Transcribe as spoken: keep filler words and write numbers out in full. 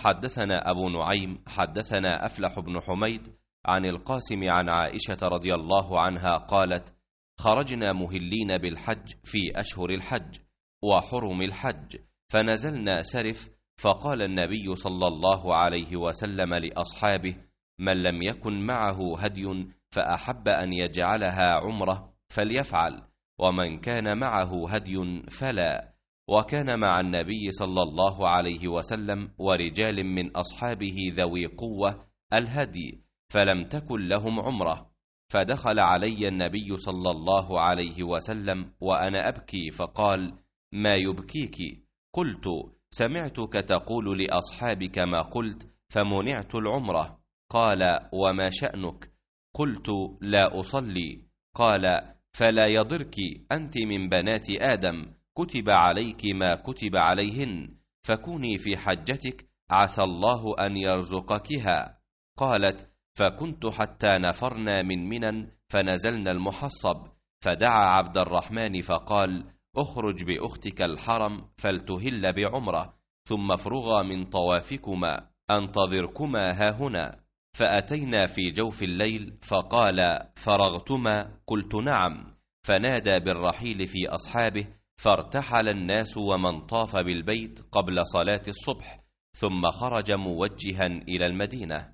حدثنا أبو نعيم حدثنا أفلح بن حميد عن القاسم عن عائشة رضي الله عنها قالت: خرجنا مهلين بالحج في أشهر الحج وحرم الحج، فنزلنا سرف، فقال النبي صلى الله عليه وسلم لأصحابه: من لم يكن معه هدي فأحب أن يجعلها عمرة فليفعل، ومن كان معه هدي فلا. وكان مع النبي صلى الله عليه وسلم ورجال من أصحابه ذوي قوة الهدي، فلم تكن لهم عمرة، فدخل علي النبي صلى الله عليه وسلم وأنا أبكي، فقال: ما يبكيك؟ قلت: سمعتك تقول لأصحابك ما قلت فمنعت العمرة. قال: وما شأنك؟ قلت: لا أصلي. قال: فلا يضرك، أنت من بنات آدم، كتب عليك ما كتب عليهن، فكوني في حجتك عسى الله أن يرزقكها. قالت: فكنت حتى نفرنا من منى فنزلنا المحصب، فدعا عبد الرحمن فقال: اخرج بأختك الحرم فلتهل بعمرة، ثم افرغا من طوافكما، أنتظركما هاهنا. فأتينا في جوف الليل، فقال: فرغتما؟ قلت: نعم. فنادى بالرحيل في أصحابه، فارتحل الناس ومن طاف بالبيت قبل صلاة الصبح، ثم خرج موجها إلى المدينة.